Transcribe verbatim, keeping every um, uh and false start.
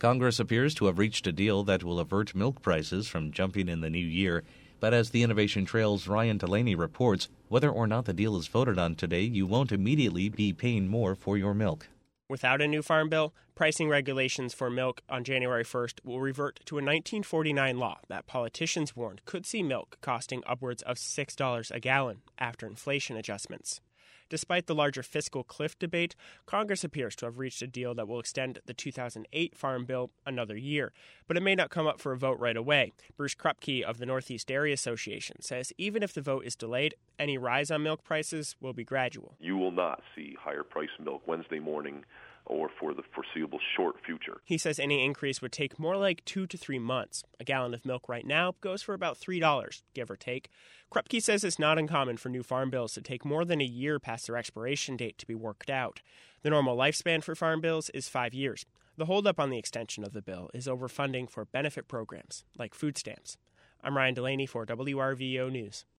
Congress appears to have reached a deal that will avert milk prices from jumping in the new year. But as the Innovation Trail's Ryan Delaney reports, whether or not the deal is voted on today, you won't immediately be paying more for your milk. Without a new farm bill, pricing regulations for milk on January first will revert to a nineteen forty-nine law that politicians warned could see milk costing upwards of six dollars a gallon after inflation adjustments. Despite the larger fiscal cliff debate, Congress appears to have reached a deal that will extend the two thousand eight Farm Bill another year, but it may not come up for a vote right away. Bruce Krupke of the Northeast Dairy Association says even if the vote is delayed, any rise on milk prices will be gradual. You will not see higher priced milk Wednesday morning or for the foreseeable short future. He says any increase would take more like two to three months. A gallon of milk right now goes for about three dollars, give or take. Krupke says it's not uncommon for new farm bills to take more than a year past their expiration date to be worked out. The normal lifespan for farm bills is five years. The holdup on the extension of the bill is overfunding for benefit programs like food stamps. I'm Ryan Delaney for W R V O News.